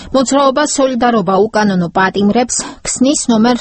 მოძრაობა სოლიდარობა უკანონო პატიმრებს ქსნის ნომერ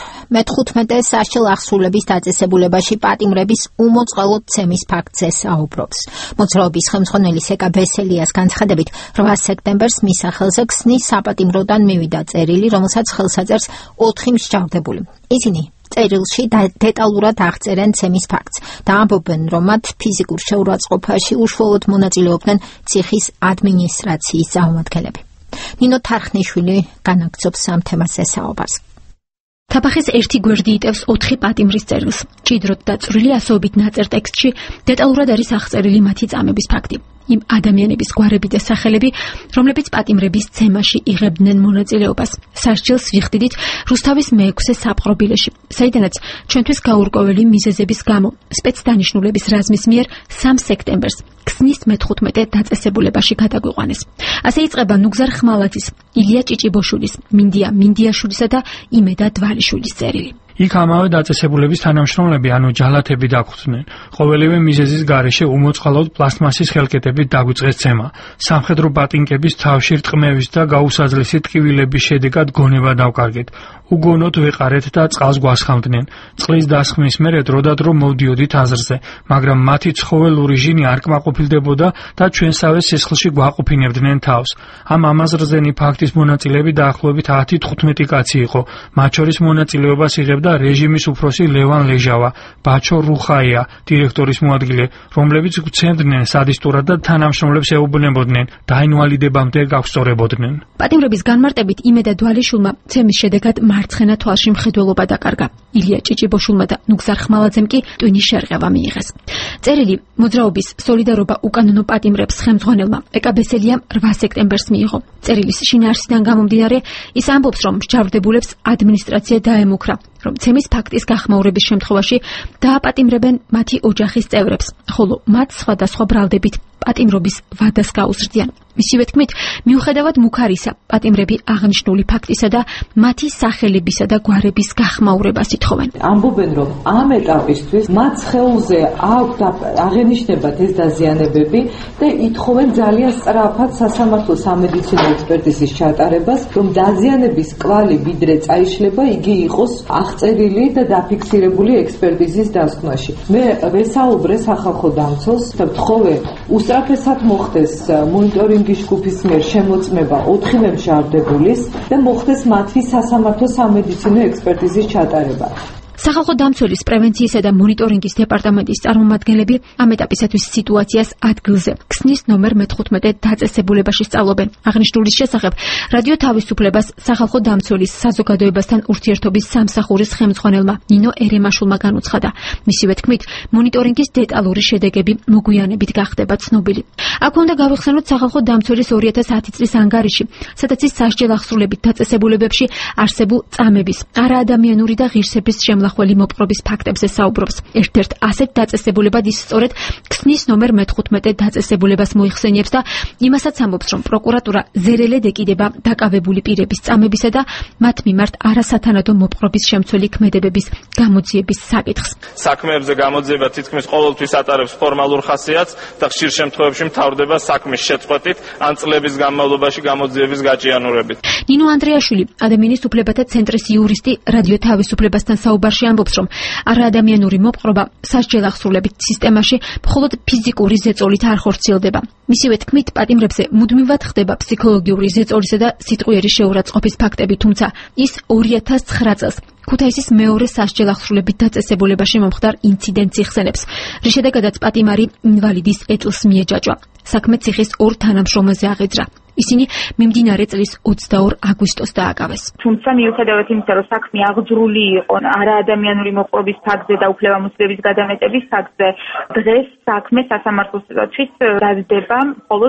15 სასჯელ აღსრულების დაწესებულებაში პატიმრების უმოწყალოდ ცემის ფაქტზე საუბრობს. მოძრაობის ხელმძღვანელი სეკა ბესელიას განცხადებით 8 სექტემბერს მის სახელზე ქსნის საპატიმროდან მივიდა წერილი, რომელსაც ხელს აწერს 4 მსჯავრდებული. ისინი წერილში დეტალურად აღწერენ ცემის ფაქტს და ამბობენ, რომ მათ ფიზიკურ შეურაცხყოფაში უშუალოდ მონაწილეობდნენ ციხის ადმინისტრაციის წარმომადგენლები. ნინო თარხნიშვილი განაგრძობს ამ თემაზე საუბარს. თაბახის ერთი გვერდი იტევს 4 პატიმრის წერილს. ჭიდროდ დაწვრილი ასოობით ნაწერ ტექსტში დეტალურად არის აღწერილი მათი წამების ფაქტი. იმ ადამიანების გვარები და სახელები, რომლებიც პატიმრების ცემაში იღებდნენ მონაწილეობას. სასჯელს ვიხდიდით რუსთავის მე-6 საპყრობილეში, საიდანაც ჩვენთვის გაურკვეველი მიზეზების გამო სპეცდანიშნულების რაზმის მიერ 3 სექტემბერს ქსნის მე-15 დაწესებულებაში გადაგვიყვანეს. ასე იწყება ნუგზარ ხმალაძის, ილია ჭიჭიბოშვილის, მინდია მინდიაშვილისა და იმედა დვალიშვილის წერილი. იქ ამავე დაწესებულების თანამშრომლები, ანუ ჯალათები დაგვხვდნენ. ყოველივე მიზეზის გარეშე უმოწყალოდ პლასტმასის ხელკეტებით დაგვიწყეს ცემა. სამხედრო ბატინკების თავში რტყმევის და გაუსაძლისი ტკივილების შედეგად გონება დავკარგეთ. უგონოდ ვეყარეთ და წყალს გვასხამდნენ. წყლის დასხმის მერე დროდადრო მოვდიოდით აზრზე, მაგრამ მათი ცხოველური ჟინი არ კმაყოფილდებოდა და ჩვენსავე სისხლში გვაყოფინებდნენ თავს. ამ ამაზრზენი ფაქტის მონაწილეები დაახლოებით 10-15 კაცი იყო. მათ შორის მონაწილეობას იღებდა რეჟიმის უფროსი ლევან ლეჟავა, ბაჩო რუხაია, დირექტორის მოადგილე, რომლებიც გვცემდნენ სადისტურად და თანამშრომლებს ეუბნებოდნენ, დაინვალიდებამდე გაგვსწორებოდნენ. პატიმრების განმარტებით იმედა დვალიშვილმა ცემის შედეგად მარცხენა თვალში მხედველობა დაკარგა. ილია ჭიჭიბოშვილმა და ნუგზარ ხმალაძემ კი ტვინის შერყევა მიიღეს. წერილი მოძრაობის სოლიდარობა უკანონო პატიმრებს ხელმძღვანელმა ეკა ბესელიამ 8 სექტემბერს მიიღო. წერილის შინაარსიდან გამომდინარე, ის ამბობს, რომ მსჯავრდებულებს ადმინისტრაცია დაემუქრა, რომ ცემის ფაქტის გახმაურების შემთხვევაში დააპატიმრებენ მათი ოჯახის წევრებს, ხოლო მათ სხვადასხვა ბრალდებით პატიმრობის ვადას გაუზრდიან. მისივე თქმით, მიუხედავად მუქარისა, პატიმრები აღნიშნული ფაქტისა და მათი სახელებისა და გვარების გახმაურებას ითხოვენ. ამბობენ, რომ ამ ეტაპისთვის მათ ხელზე აქვთ აღენიშნებათ ეს დაზიანებები და ითხოვენ ძალიან სწრაფად სასამართლო სამედიცინო ექსპერტიზის ჩატარებას, რომ დაზიანების კვალი ვიდრე წაიშლება, იგი იყოს აღწერილი და დაფიქსირებული ექსპერტიზის დასკვნაში. მე ვესაუბრე სახალხო დამცველს და ვთხოვე უსწრაფესად მოხდეს მონიტორინგის ჯგუფის მიერ შემოწმება 4 მსჯავრდებულის და მოხდეს მათი სასამართლო სამედიცინო ექსპერტიზის ჩატარება. სახალხო დამცველის პრევენციისა და მონიტორინგის დეპარტამენტის წარმომადგენლები ამ ეტაპისათვის სიტუაციას ადგილზე ქსნის ნომერ 15 დაწესებულებაში სწავლობენ. აღნიშნულის შესახებ რადიო თავისუფლებას სახალხო დამცველის საზოგადოებასთან ურთიერთობის სამსახურის ხელმძღვანელმა ნინო ერემაშვილმა განუცხადა. მისივე თქმით, მონიტორინგის დეტალური შედეგები მოგვიანებით გახდება ცნობილი. აქ უნდა გავიხსენოთ სახალხო დამცველის 2010 წლის ანგარიში, სადაც ის სასჯელ აღსრულებით დაწესებულებებში არსებულ წამების, არაადამიანური და ღირსების ხველი მოპყრობის ფაქტებზე საუბრობს. ერთ-ერთ ასეთ დაწესებულებად ის სწორედ ქსნის ნომერ 15 დაწესებულებას მოიხსენიებს და იმასაც ამბობს, რომ პროკურატურა ზერელედ ეკიდება დაკავებული პირების წამებისა და მათ მიმართ არასათანადო მოპყრობის შემცველი ქმედებების გამოძიების საკითხს. საქმეებზე გამოძიება თითქმის ყოველთვის ატარებს ფორმალურ ხასიათს და ხშირ შემთხვევებში მთავრდება საქმის შეწყვეტით ან წლების განმავლობაში გამოძიების გაჭიანურებით. ნინო ანდრეაშვილი, ადამიანის უფლებათა ცენტრის იურისტი, რადიო თავისუფლებასთან საუბარში ამბობს, რომ არაადამიანური მოპყრობა სასჯელ აღსრულებით სისტემაში მხოლოდ ფიზიკური ზეწოლით არ ხორციელდება. მისივე თქმით, პატიმრებზე მუდმივად ხდება ფსიქოლოგიური ზეწოლისა და სიტყვიერი შეურაცხყოფის ფაქტები, თუმცა ის 2009 წელს ქუთაისის მეორე სასჯელ აღსრულებით დაწესებულებაში მომხდარ ინციდენტს იხსენებს, რის შედეგადაც პატიმარი ინვალიდის ეტლს მიეჯაჭვა. საქმე ციხის 2 თანამშრომელზე აღეძრა. ისინი მიმდინარე წლის 22 აგვისტოს დააკავეს. თუმცა მიუხედავად იმისა, რომ საქმე აღძრული იყო არაადამიანური მოპყრობის ფაქტზე და უფლებამოსილების გადამეტების ფაქტზე, დღეს საქმე სასამართლოსთვის დაძდება მხოლოდ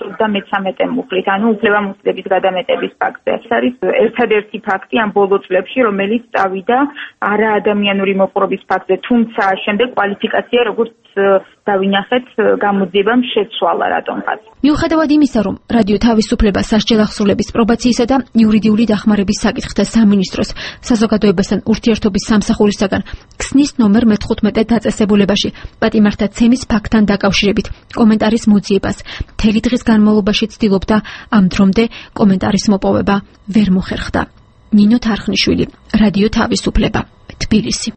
333 მუხლით, ანუ უფლებამოსილების გადამეტების ფაქტზე. ეს არის ერთადერთი ფაქტი ამ ბოლო წლებში, რომელიც წავიდა არაადამიანური მოპყრობის ფაქტზე, თუმცა შემდეგ კვალიფიკაცია როგორც დავინახეთ გამოძიებამ შეცვალა რატომღაც. მიუხედავად იმისა, რომ რადიო თავისუფლება სასჯელ ახსულების პრობაციისა და იურიდიული დახმარების საკითხთა სამინისტროს საზოგადოებასთან ურთიერთობის სამსახურისაგან ქსნის ნომერ მე-15 დაწესებულებაში პატიმართა ცემის ფაქტთან დაკავშირებით კომენტარის მოძიებას მთელი დღის განმავლობაში ცდილობდა, ამ დრომდე კომენტარის მოპოვება ვერ მოხერხდა. ნინო თარხნიშვილი, რადიო თავისუფლება, თბილისი.